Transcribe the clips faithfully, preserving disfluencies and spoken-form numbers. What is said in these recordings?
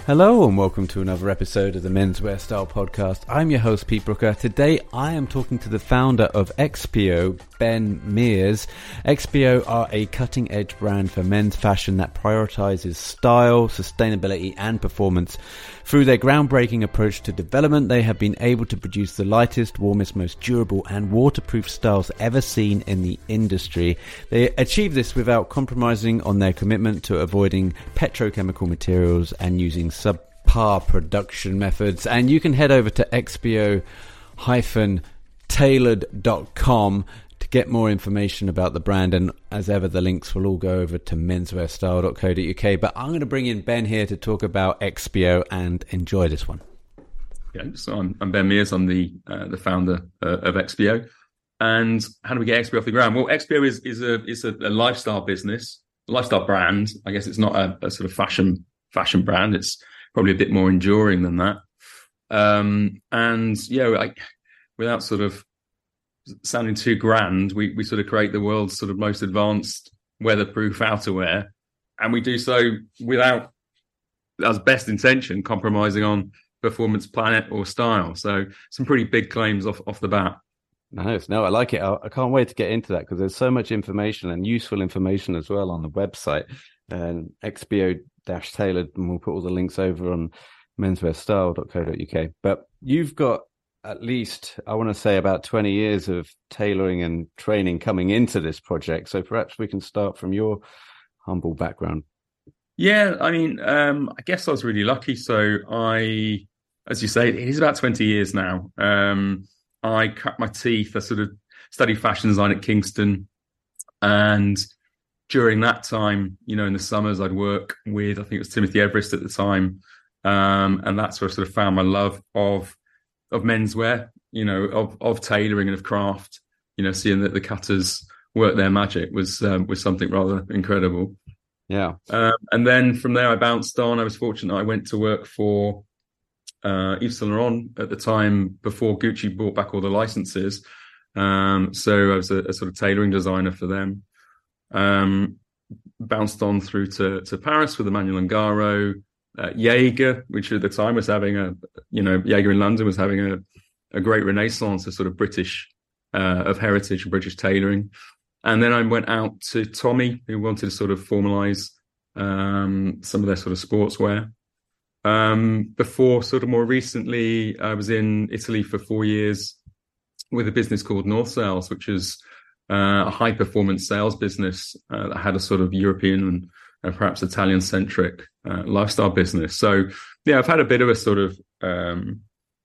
Hello and welcome to another episode of the Menswear Style Podcast. I'm your host, Pete Brooker. Today I am talking to the founder of X P O, Ben Mears. X P O are a cutting-edge brand for men's fashion that prioritizes style, sustainability and performance. Through their groundbreaking approach to development, they have been able to produce the lightest, warmest, most durable and waterproof styles ever seen in the industry. They achieve this without compromising on their commitment to avoiding petrochemical materials and using subpar production methods. And you can head over to x p o dash tailored dot com to get more information about the brand, and as ever the links will all go over to menswear style dot co dot u k. But I'm going to bring in Ben here to talk about X P O, and enjoy this one. Yeah, so I'm, I'm Ben Mears. I'm the uh, the founder uh, of X P O. And how do we get X P O off the ground? Well, X P O is is a is a, a lifestyle business, a lifestyle brand. I guess it's not a, a sort of fashion fashion brand. It's probably a bit more enduring than that. Um, and yeah, like without sort of sounding too grand, we we sort of create the world's sort of most advanced weatherproof outerwear, and we do so without, as best intention, compromising on performance, planet, or style. So some pretty big claims off off the bat. Nice. No, I like it. I, I can't wait to get into that because there's so much information and useful information as well on the website, and X P O dash tailored, and we'll put all the links over on menswear style dot co dot u k. But you've got at least, I want to say, about twenty years of tailoring and training coming into this project. So perhaps we can start from your humble background. Yeah, I mean, um, I guess I was really lucky. So I, as you say, it is about twenty years now. Um, I cut my teeth. I sort of studied fashion design at Kingston. And during that time, you know, in the summers, I'd work with, I think it was Timothy Everest at the time. Um, and that's where I sort of found my love of of menswear, you know, of, of tailoring and of craft. You know, seeing that the cutters work their magic was um, was something rather incredible. Yeah. Um, and then from there, I bounced on. I was fortunate. I went to work for uh, Yves Saint Laurent at the time before Gucci bought back all the licenses. Um, so I was a, a sort of tailoring designer for them. Um, bounced on through to, to Paris with Emmanuel Ungaro. Uh, Jaeger, which at the time was having a, you know, Jaeger in London was having a, a great renaissance of sort of British, uh, of heritage and British tailoring. And then I went out to Tommy, who wanted to sort of formalize um, some of their sort of sportswear. Um, before sort of more recently, I was in Italy for four years with a business called North Sales, which is uh, a high performance sales business uh, that had a sort of European and and perhaps Italian-centric uh, lifestyle business. So, yeah, I've had a bit of a sort of, um,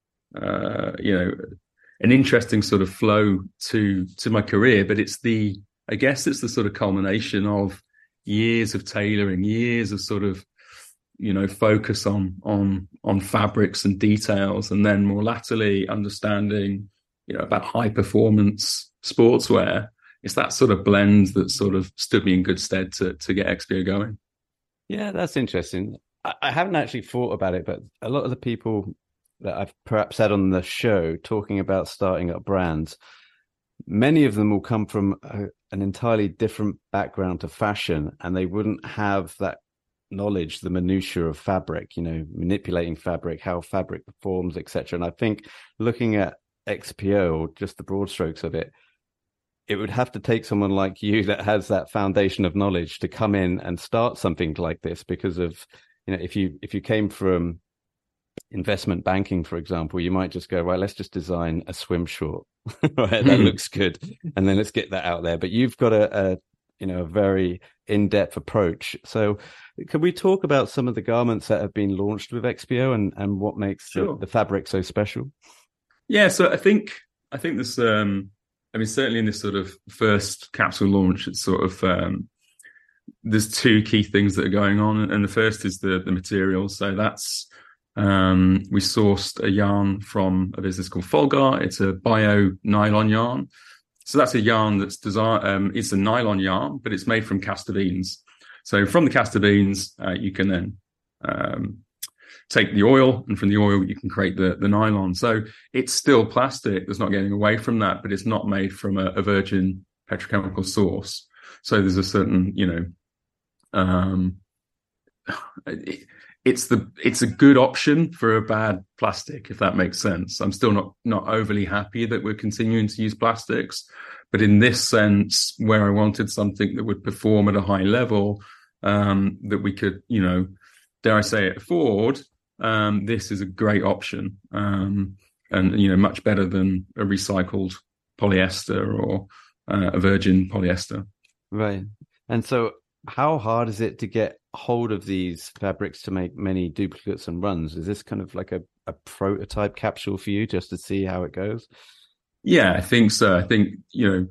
uh, you know, an interesting sort of flow to to my career. But it's the, I guess it's the sort of culmination of years of tailoring, years of sort of, you know, focus on on on fabrics and details, and then more latterly understanding, you know, about high-performance sportswear. It's that sort of blend that sort of stood me in good stead to to get X P O going. Yeah, that's interesting. I, I haven't actually thought about it, but a lot of the people that I've perhaps had on the show talking about starting up brands, many of them will come from a, an entirely different background to fashion, and they wouldn't have that knowledge, the minutiae of fabric, you know, manipulating fabric, how fabric performs, et cetera. And I think looking at X P O, or just the broad strokes of it, it would have to take someone like you that has that foundation of knowledge to come in and start something like this, because of, you know, if you if you came from investment banking, for example, you might just go, right, let's just design a swim short. Right, that looks good, and then let's get that out there. But you've got a, a you know a very in-depth approach. So can we talk about some of the garments that have been launched with X P O and and what makes sure. the, the fabric so special? Yeah, so I think I think there's um I mean, certainly in this sort of first capsule launch, it's sort of um, there's two key things that are going on, and the first is the the materials. So that's um, we sourced a yarn from a business called Folgar. It's a bio nylon yarn. So that's a yarn that's designed. Um, it's a nylon yarn, but it's made from castor beans. So from the castor beans, uh, you can then um, take the oil, and from the oil you can create the, the nylon. So it's still plastic. There's not getting away from that, but it's not made from a, a virgin petrochemical source. So there's a certain, you know, um, it, it's the it's a good option for a bad plastic, if that makes sense. I'm still not not overly happy that we're continuing to use plastics, but in this sense, where I wanted something that would perform at a high level, um, that we could, you know, dare I say it, afford, um, this is a great option, um, and you know, much better than a recycled polyester or uh, a virgin polyester. Right. And so, how hard is it to get hold of these fabrics to make many duplicates and runs? Is this kind of like a, a prototype capsule for you just to see how it goes? Yeah, I think so. I think, you know,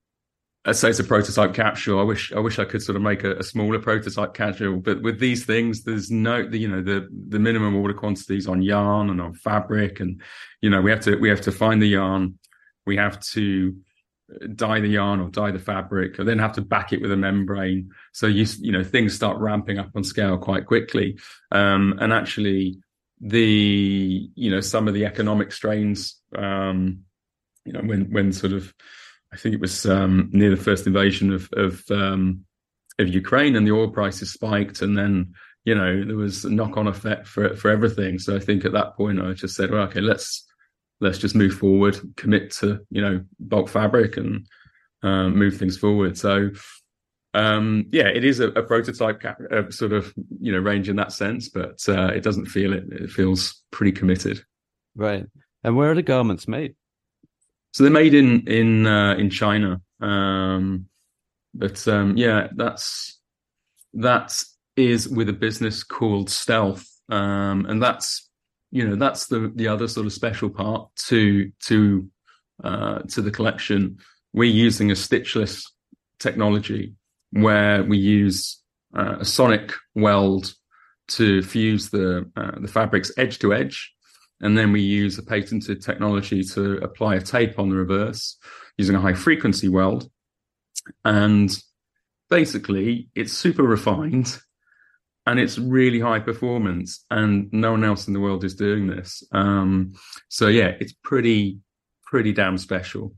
I'd say it's a prototype capsule. I wish I wish I could sort of make a, a smaller prototype capsule, but with these things, there's no, the, you know, the the minimum order quantities on yarn and on fabric, and you know, we have to we have to find the yarn, we have to dye the yarn or dye the fabric, and then have to back it with a membrane. So you you know things start ramping up on scale quite quickly, um, and actually the you know some of the economic strains, um, you know when when sort of I think it was um, near the first invasion of of, um, of Ukraine, and the oil prices spiked, and then you know there was a knock on effect for for everything. So I think at that point I just said, well, okay, let's. Let's just move forward, commit to, you know, bulk fabric and um, move things forward. So, um, yeah, it is a, a prototype cap, uh, sort of, you know, range in that sense, but uh, it doesn't feel it. It feels pretty committed. Right. And where are the garments made? So they're made in in uh, in China. Um, but um, yeah, that's that is with a business called Stealth, um, and that's. You know, that's the the other sort of special part to to uh, to the collection. We're using a stitchless technology where we use uh, a sonic weld to fuse the uh, the fabrics edge to edge, and then we use a patented technology to apply a tape on the reverse using a high frequency weld. And basically, it's super refined. And it's really high performance, and no one else in the world is doing this. Um, so yeah, it's pretty, pretty damn special.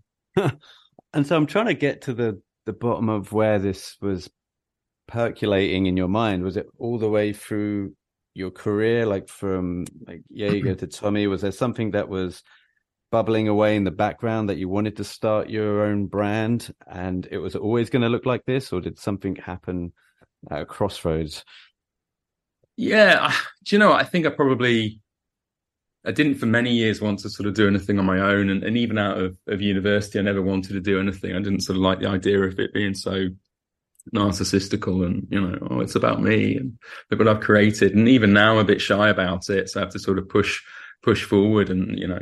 And so I'm trying to get to the the bottom of where this was percolating in your mind. Was it all the way through your career, like from like Jaeger to Tommy? Was there something that was bubbling away in the background that you wanted to start your own brand, and it was always going to look like this, or did something happen at a crossroads? Yeah, do you know what? I think I probably, I didn't for many years want to sort of do anything on my own. And, and even out of, of university, I never wanted to do anything. I didn't sort of like the idea of it being so narcissistical and, you know, oh, it's about me and look what I've created. And even now I'm a bit shy about it. So I have to sort of push, push forward and, you know,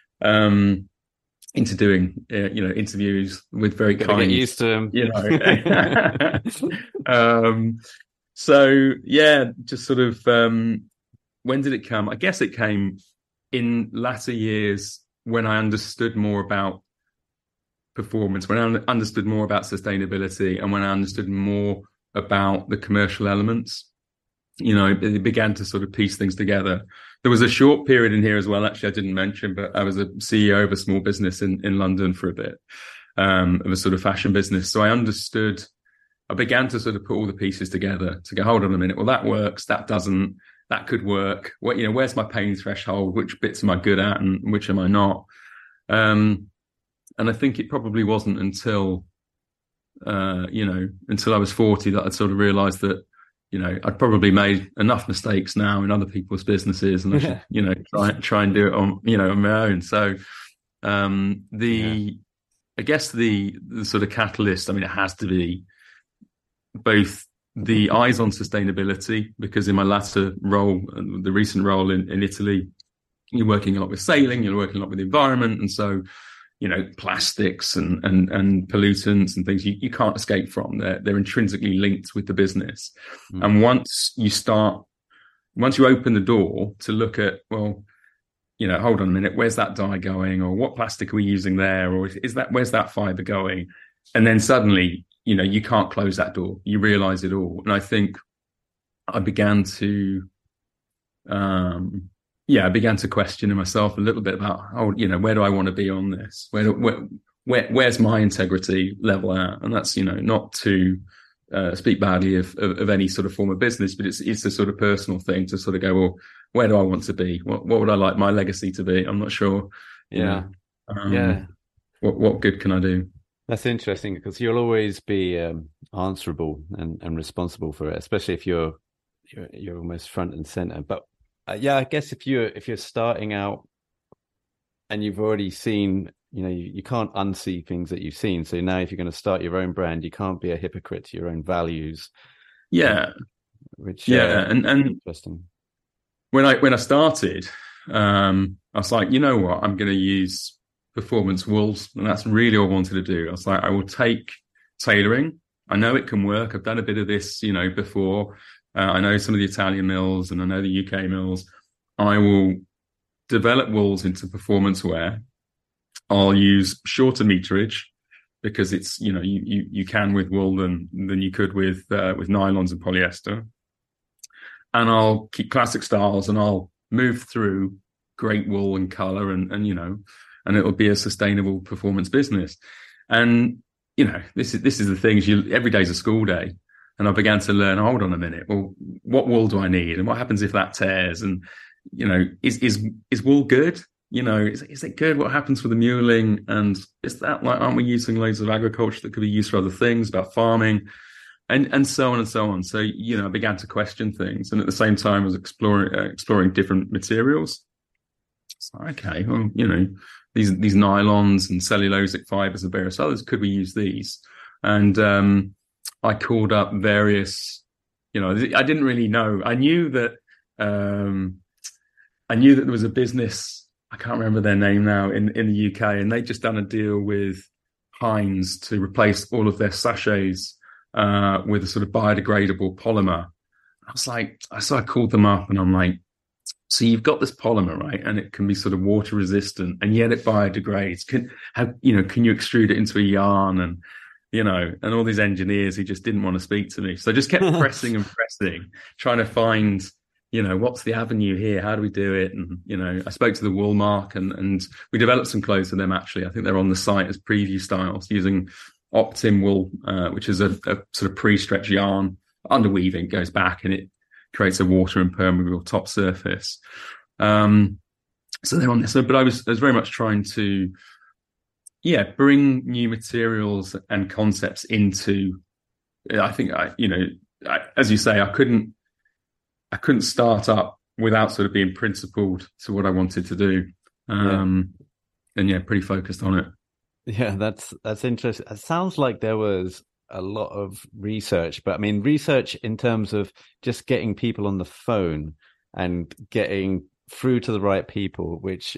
um, into doing, uh, you know, interviews with very kind, get used to them. You know, um, So yeah, just sort of um, when did it come? I guess it came in latter years when I understood more about performance, when I understood more about sustainability, and when I understood more about the commercial elements. You know, it, it began to sort of piece things together. There was a short period in here as well, actually, I didn't mention, but I was a C E O of a small business in, in London for a bit, um, of a sort of fashion business. So I understood. I began to sort of put all the pieces together to go, hold on a minute. Well, that works. That doesn't, that could work. What, you know, where's my pain threshold? Which bits am I good at and which am I not? Um, and I think it probably wasn't until, uh, you know, until I was forty that I'd sort of realized that, you know, I'd probably made enough mistakes now in other people's businesses and I should, you know, try, try and do it on, you know, on my own. So, um, the, yeah. I guess the, the sort of catalyst, I mean, it has to be, both the eyes on sustainability, because in my latter role, the recent role in, in Italy, you're working a lot with sailing, you're working a lot with the environment. And so, you know, plastics and, and, and pollutants and things you, you can't escape from. They're, they're intrinsically linked with the business. Mm. And once you start, once you open the door to look at, well, you know, hold on a minute, where's that dye going? Or what plastic are we using there? Or is that, where's that fiber going? And then suddenly, you know, you can't close that door. You realize it all. And I think I began to, um, yeah, I began to question myself a little bit about, oh, you know, where do I want to be on this? Where, where, where where's my integrity level at? And that's, you know, not to uh, speak badly of, of of any sort of form of business, but it's it's a sort of personal thing to sort of go, well, where do I want to be? What what would I like my legacy to be? I'm not sure. Yeah, you know, um, yeah. What what good can I do? That's interesting because you'll always be um, answerable and, and responsible for it, especially if you're you're, you're almost front and center. But uh, yeah, I guess if you're if you're starting out and you've already seen, you know, you, you can't unsee things that you've seen. So now, if you're going to start your own brand, you can't be a hypocrite to your own values. Yeah, um, which yeah, uh, and and interesting. When I when I started, um, I was like, you know what, I'm going to use performance wools, and that's really all I wanted to do. I was like, I will take tailoring. I know it can work. I've done a bit of this, you know, before. Uh, I know some of the Italian mills, and I know the U K mills. I will develop wools into performance wear. I'll use shorter meterage because it's, you know, you you, you can with wool than than you could with uh, with nylons and polyester. And I'll keep classic styles, and I'll move through great wool and color, and and you know, and it'll be a sustainable performance business. And you know, this is this is the things you every day's a school day. And I began to learn, hold on a minute, well, what wool do I need? And what happens if that tears? And, you know, is is is wool good? You know, is, is it good? What happens with the muling? And is that like, aren't we using loads of agriculture that could be used for other things, about farming? And and so on and so on. So, you know, I began to question things. And at the same time, I was exploring uh, exploring different materials. So, okay, well, you know, these these nylons and cellulosic fibers and various others, could we use these? And um, I called up various, you know, I didn't really know. I knew that um, I knew that there was a business, I can't remember their name now, in, in the U K, and they'd just done a deal with Heinz to replace all of their sachets uh, with a sort of biodegradable polymer. I was like, so I called them up and I'm like, so you've got this polymer, right? And it can be sort of water resistant, and yet it biodegrades. Can have, you know, can you extrude it into a yarn? And, you know, and all these engineers who just didn't want to speak to me. So I just kept pressing and pressing, trying to find, you know, what's the avenue here? How do we do it? And, you know, I spoke to the Woolmark, and, and we developed some clothes for them, actually. I think they're on the site as preview styles using Optim wool, uh, which is a, a sort of pre-stretch yarn. Underweaving goes back and it creates a water impermeable top surface. Um, so they're on this. So, but I was, I was very much trying to, yeah, bring new materials and concepts into, I think, I, you know, I, as you say, I couldn't, I couldn't start up without sort of being principled to what I wanted to do. Um, yeah. And yeah, pretty focused on it. Yeah, that's, that's interesting. It sounds like there was a lot of research, but I mean, research in terms of just getting people on the phone and getting through to the right people, which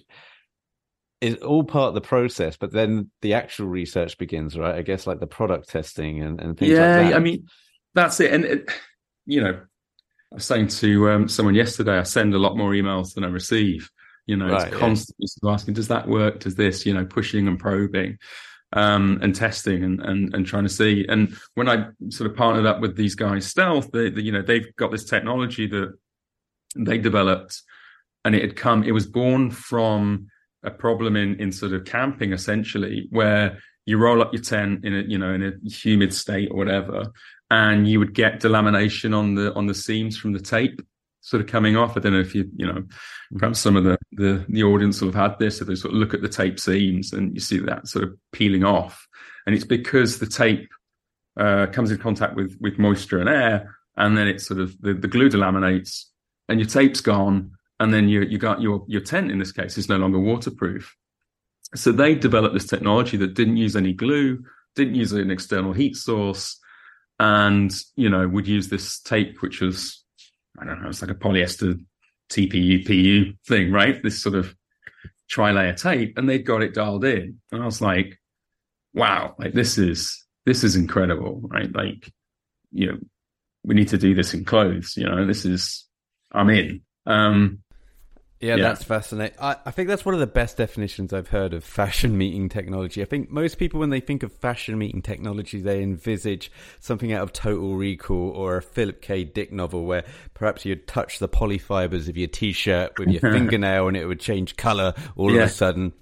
is all part of the process, but then the actual research begins, right? I guess like the product testing and, and things yeah, like that. I mean, that's it. And, it, you know, I was saying to um, someone yesterday, I send a lot more emails than I receive. You know, right, it's constantly yeah. asking, does that work? Does this, you know, pushing and probing. Um, and testing and, and and trying to see. And when I sort of partnered up with these guys, Stealth, they, they, you know, they've got this technology that they developed, and it had come. It was born from a problem in in sort of camping, essentially, where you roll up your tent in a you know in a humid state or whatever, and you would get delamination on the on the seams from the tape sort of coming off. I don't know if you, you know, perhaps some of the, the, the audience will have had this, if they sort of look at the tape seams and you see that sort of peeling off. And it's because the tape uh, comes in contact with, with moisture and air, and then it's sort of, the, the glue delaminates and your tape's gone. And then you, you got your, your tent, in this case, is no longer waterproof. So they developed this technology that didn't use any glue, didn't use an external heat source, and, you know, would use this tape, which was, I don't know, it's like a polyester T P U, P U thing, right? This sort of tri-layer tape, and they'd got it dialed in. And I was like, wow, like this is, this is incredible, right? Like, you know, we need to do this in clothes, you know, this is, I'm in. Um, Yeah, yeah, that's fascinating. I, I think that's one of the best definitions I've heard of fashion meeting technology. I think most people, when they think of fashion meeting technology, they envisage something out of Total Recall or a Philip K. Dick novel where perhaps you'd touch the polyfibers of your T-shirt with your fingernail and it would change color all yeah. of a sudden.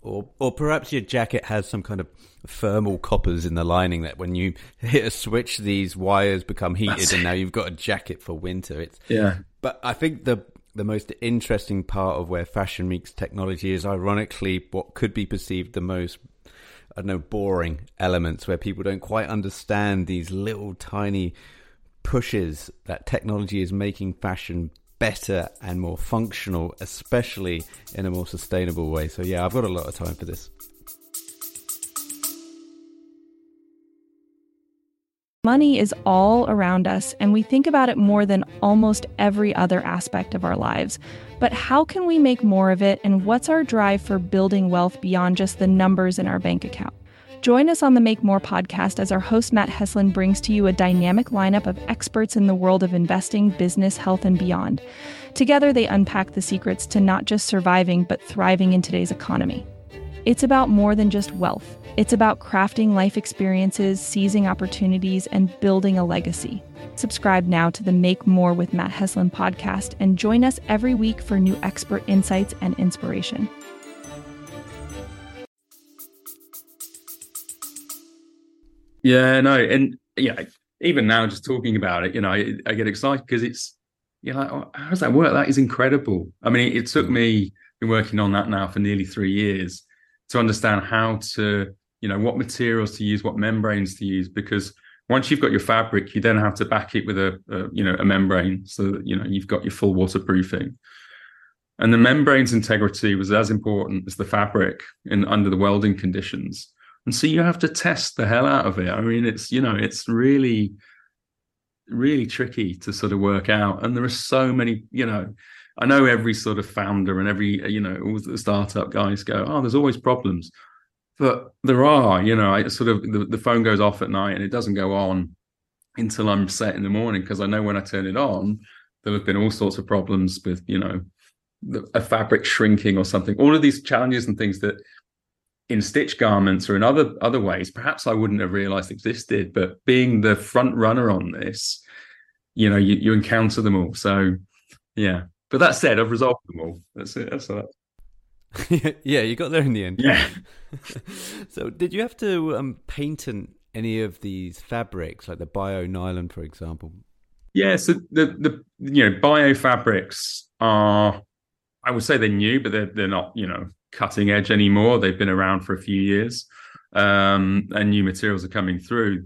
Or or perhaps your jacket has some kind of thermal coppers in the lining that when you hit a switch, these wires become heated That's... and now you've got a jacket for winter. It's yeah. But I think the the most interesting part of where fashion meets technology is ironically what could be perceived the most, I don't know, boring elements where people don't quite understand these little tiny pushes that technology is making fashion better and more functional, especially in a more sustainable way. So yeah, I've got a lot of time for this. Money is all around us, and we think about it more than almost every other aspect of our lives. But how can we make more of it, and what's our drive for building wealth beyond just the numbers in our bank account? Join us on the Make More podcast as our host Matt Heslin brings to you a dynamic lineup of experts in the world of investing, business, health, and beyond. Together, they unpack the secrets to not just surviving, but thriving in today's economy. It's about more than just wealth. It's about crafting life experiences, seizing opportunities, and building a legacy. Subscribe now to the Make More with Matt Heslin podcast and join us every week for new expert insights and inspiration. Yeah, no, and yeah, even now, just talking about it, you know, I, I get excited because it's, you know, like, oh, how does that work? That is incredible. I mean, it, it took me, been working on that now for nearly three years to understand how to, you know, what materials to use, what membranes to use, because once you've got your fabric, you then have to back it with a, a you know, a membrane so that, you know, you've got your full waterproofing. And the membrane's integrity was as important as the fabric in under the welding conditions. And so you have to test the hell out of it. I mean, it's, you know, it's really, really tricky to sort of work out. And there are so many, you know, I know every sort of founder and every, you know, all the startup guys go, oh, there's always problems. But there are, you know, I sort of, the, the phone goes off at night and it doesn't go on until I'm set in the morning, because I know when I turn it on, there have been all sorts of problems with, you know, the, a fabric shrinking or something. All of these challenges and things that, in stitch garments or in other other ways, perhaps I wouldn't have realized existed, but being the front runner on this, you know, you, you encounter them all. So, yeah. But that said, I've resolved them all. That's it. That's all. Yeah, you got there in the end. Yeah. So, did you have to um, patent any of these fabrics, like the bio nylon, for example? Yeah. So the the you know bio fabrics are, I would say they're new, but they're they're not, you know, cutting edge anymore. They've been around for a few years, um, and new materials are coming through.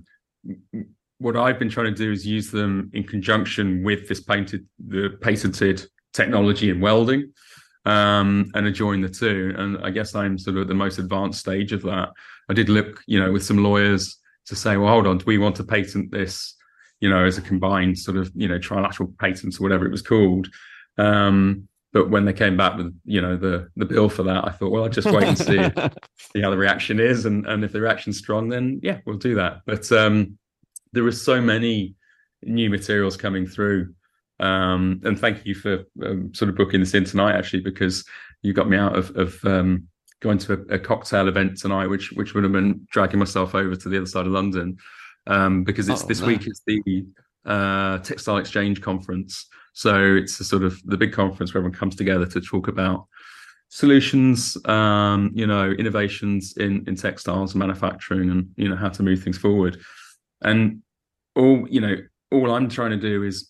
What I've been trying to do is use them in conjunction with this painted, the patented technology in welding, um, and adjoin the two. And I guess I'm sort of at the most advanced stage of that. I did look, you know, with some lawyers to say, well, hold on, do we want to patent this, you know, as a combined sort of, you know, trilateral patent or whatever it was called. Um, But when they came back with, you know, the the bill for that, I thought, well, I'll just wait and see, see how the reaction is. And, and if the reaction's strong, then, yeah, we'll do that. But um, there are so many new materials coming through. Um, and thank you for um, sort of booking this in tonight, actually, because you got me out of, of um, going to a, a cocktail event tonight, which which would have been dragging myself over to the other side of London, um, because it's oh, this man. week is the uh, Textile Exchange Conference. So it's a sort of the big conference where everyone comes together to talk about solutions, um, you know, innovations in, in textiles and manufacturing, and, you know, how to move things forward. And all, you know, all I'm trying to do is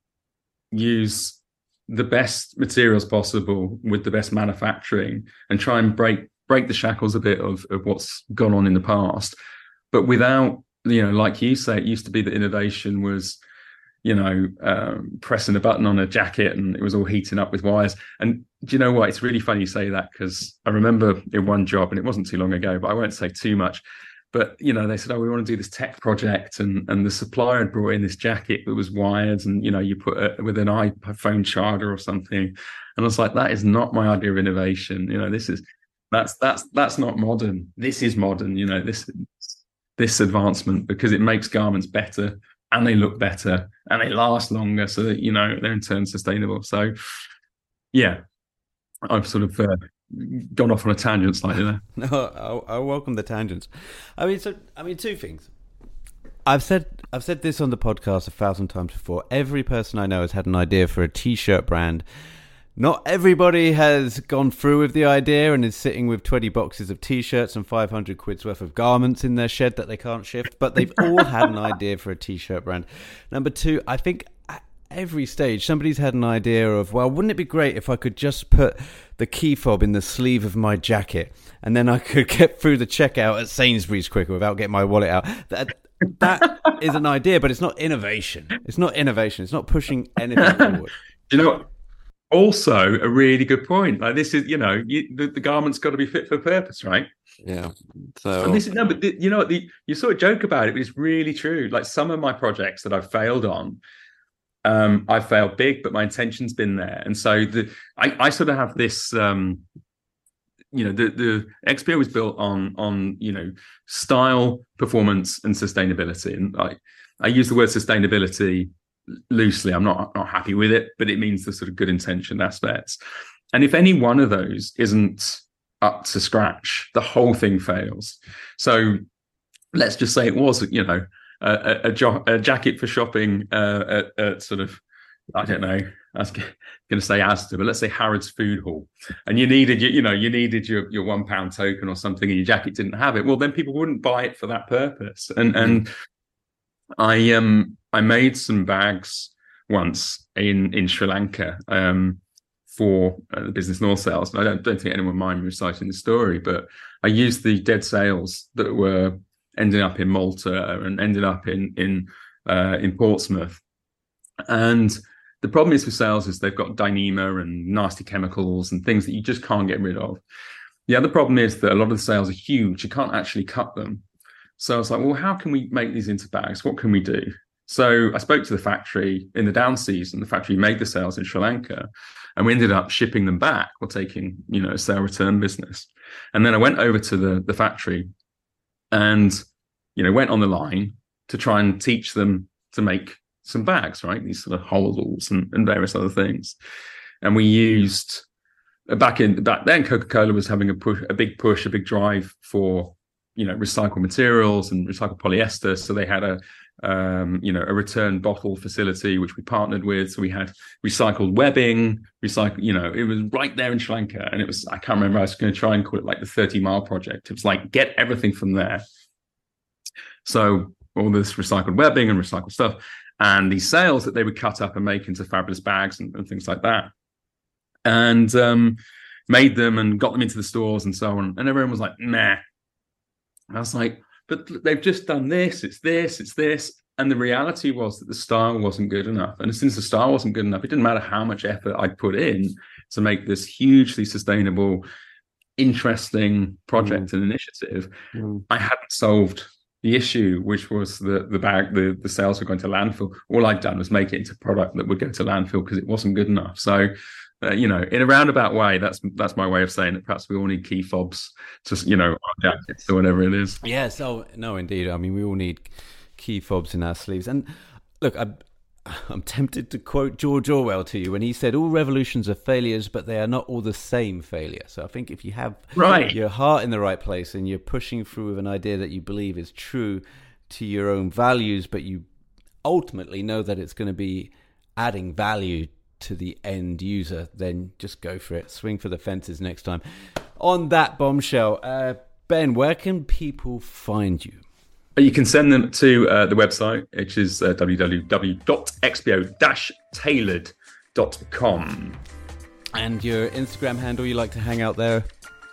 use the best materials possible with the best manufacturing and try and break break the shackles a bit of, of what's gone on in the past. But without, you know, like you say, it used to be that innovation was, you know, um, pressing a button on a jacket and it was all heating up with wires. And do you know what? It's really funny you say that, because I remember in one job, and it wasn't too long ago, but I won't say too much. But, you know, they said, oh, we want to do this tech project. And, and the supplier had brought in this jacket that was wired, and, you know, you put it with an iPhone charger or something. And I was like, that is not my idea of innovation. You know, this is, that's, that's, that's not modern. This is modern, you know, this, this advancement, because it makes garments better, and they look better, and they last longer, so that, you know, they're in turn sustainable. So, yeah, I've sort of uh, gone off on a tangent slightly there. No, I, I welcome the tangents. I mean, so I mean, two things. I've said I've said this on the podcast a thousand times before. Every person I know has had an idea for a t-shirt brand Not everybody has gone through with the idea and is sitting with twenty boxes of T-shirts and five hundred quid's worth of garments in their shed that they can't shift, but they've all had an idea for a T-shirt brand. Number two, I think at every stage somebody's had an idea of, well, wouldn't it be great if I could just put the key fob in the sleeve of my jacket and then I could get through the checkout at Sainsbury's quicker without getting my wallet out. That, that is an idea, but it's not innovation. It's not innovation. It's not pushing anything forward. You know what? Also, a really good point. Like this is, you know, you, the, the garment's got to be fit for purpose, right? Yeah. So and this is no, but the, you know what? The, you sort of joke about it, but it's really true. Like some of my projects that I've failed on, um, I failed big, but my intention's been there, and so the I, I sort of have this. Um, you know, the the X P O was built on on you know style, performance, and sustainability, and I I use the word sustainability loosely. I'm not not happy with it, but it means the sort of good intention aspects. And if any one of those isn't up to scratch, the whole thing fails. So let's just say it was, you know, a, a, a, jo- a jacket for shopping uh, at, at sort of, I don't know, I was going to say Asda, but let's say Harrods Food Hall, and you needed, your, you know, you needed your your one pound token or something, and your jacket didn't have it. Well, then people wouldn't buy it for that purpose. And mm. and I um. I made some bags once in, in Sri Lanka um, for uh, the Business North sales. And I don't, don't think anyone mind me reciting the story, but I used the dead sails that were ending up in Malta and ended up in in uh, in Portsmouth. And the problem is with sails is they've got Dyneema and nasty chemicals and things that you just can't get rid of. The other problem is that a lot of the sails are huge. You can't actually cut them. So I was like, well, how can we make these into bags? What can we do? So I spoke to the factory in the down season. The factory made the sails in Sri Lanka, and we ended up shipping them back or taking, you know, a sale return business. And then I went over to the, the factory and, you know, went on the line to try and teach them to make some bags, right? These sort of holdalls and, and various other things. And we used back in back then, Coca-Cola was having a push, a big push, a big drive for, you know, recycled materials and recycled polyester. So they had a Um, you know, a return bottle facility, which we partnered with. So we had recycled webbing, recycle, you know, it was right there in Sri Lanka. And it was, I can't remember, I was going to try and call it like the thirty mile project. It was like, get everything from there. So all this recycled webbing and recycled stuff, and these sails that they would cut up and make into fabulous bags and, and things like that. And um, made them and got them into the stores and so on. And everyone was like, nah. And I was like, but they've just done this, it's this, it's this. And the reality was that the style wasn't good enough. And since the style wasn't good enough, it didn't matter how much effort I put in to make this hugely sustainable, interesting project mm. and initiative. Mm. I hadn't solved the issue, which was the the bag, the, the sales were going to landfill. All I'd done was make it into product that would go to landfill because it wasn't good enough. So Uh, you know, in a roundabout way, that's that's my way of saying that perhaps we all need key fobs to, you know, our jackets or whatever it is. Yeah, so, no, indeed. I mean, we all need key fobs in our sleeves. And look, I'm, I'm tempted to quote George Orwell to you when he said, all revolutions are failures, but they are not all the same failure. So I think if you have right. your heart in the right place and you're pushing through with an idea that you believe is true to your own values, but you ultimately know that it's going to be adding value to the end user, then just go for it. Swing for the fences next time. On that bombshell, uh, Ben, where can people find you? You can send them to uh, the website, which is uh, w w w dot x p o dash tailored dot com. And your Instagram handle, you like to hang out there?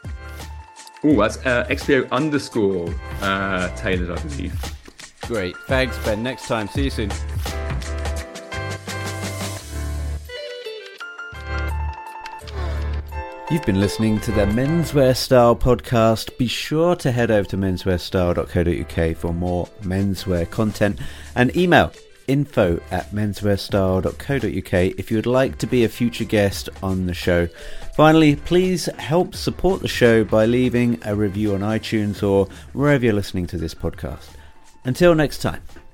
Oh, that's uh, X P O underscore uh, tailored, I believe. Great. Thanks, Ben. Next time. See you soon. You've been listening to the Menswear Style podcast. Be sure to head over to menswear style dot co dot u k for more menswear content and email info at menswear style dot co dot u k if you would like to be a future guest on the show. Finally, please help support the show by leaving a review on iTunes or wherever you're listening to this podcast. Until next time.